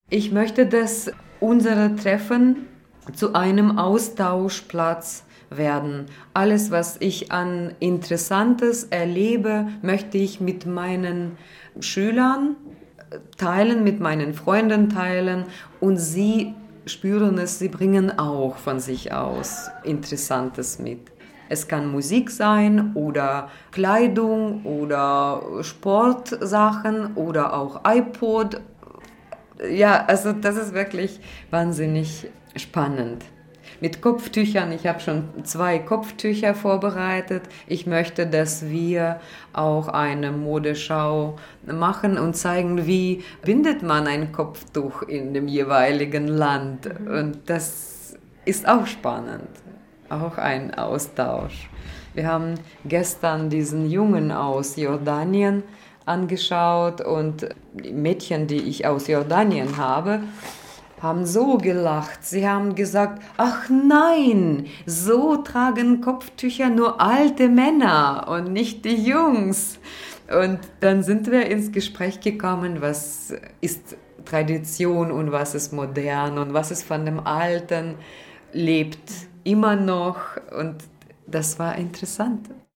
Ich möchte, dass unsere Treffen zu einem Austauschplatz werden. Alles, was ich an Interessantes erlebe, möchte ich mit meinen Schülern teilen, mit meinen Freunden teilen und sie spüren es, sie bringen auch von sich aus Interessantes mit. Es kann Musik sein oder Kleidung oder Sportsachen oder auch iPod. Ja, also das ist wirklich wahnsinnig spannend. Mit Kopftüchern, ich habe schon 2 Kopftücher vorbereitet. Ich möchte, dass wir auch eine Modeschau machen und zeigen, wie bindet man ein Kopftuch in dem jeweiligen Land. Und das ist auch spannend, auch ein Austausch. Wir haben gestern diesen Jungen aus Jordanien angeschaut und die Mädchen, die ich aus Jordanien habe, haben so gelacht. Sie haben gesagt, ach nein, so tragen Kopftücher nur alte Männer und nicht die Jungs. Und dann sind wir ins Gespräch gekommen, was ist Tradition und was ist modern und was ist von dem Alten, lebt immer noch. Und das war interessant.